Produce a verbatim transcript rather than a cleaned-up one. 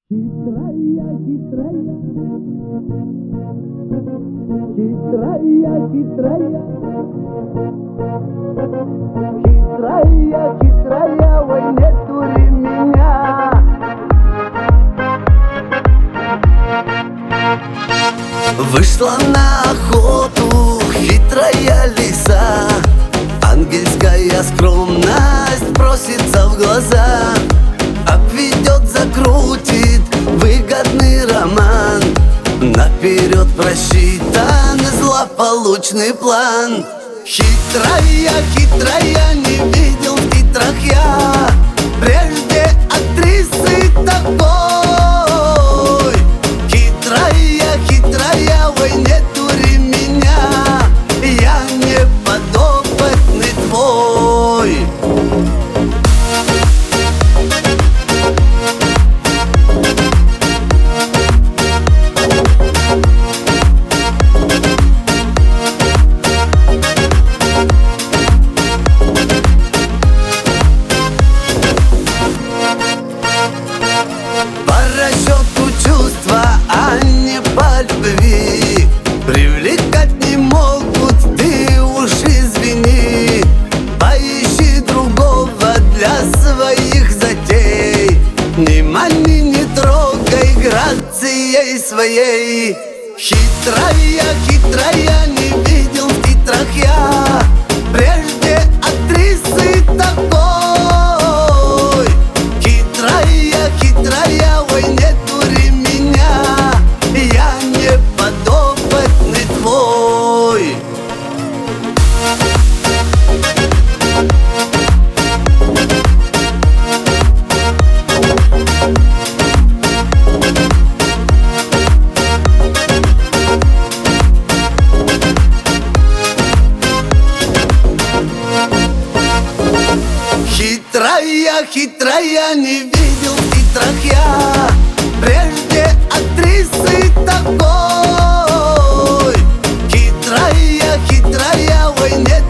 Хитрая, хитрая, хитрая, хитрая, хитрая, хитрая, ой, не дури меня. Вышла на охоту хитрая лиса, ангельская скромность бросится в глаза. Обведет, закрутит выгодный роман, наперед просчитан злополучный план. Хитрая, хитрая, не видел в титрах я прежде актрисы такой. Хитрая, хитрая, ой, не дури меня, я не подопытный твой. Чувства, а не по любви, привлекать не могут, ты уж извини. Поищи другого для своих затей, ни мани, не трогай грацией своей. Хитрая, хитрая, не видел в титрах я прежде актрисы такой. Хитрая, хитрая, ой, не дури меня, я не подопытный твой. Хитрая, хитрая, не видел в титрах я прежде актрисы такой. Хитрая, хитрая, ой, нет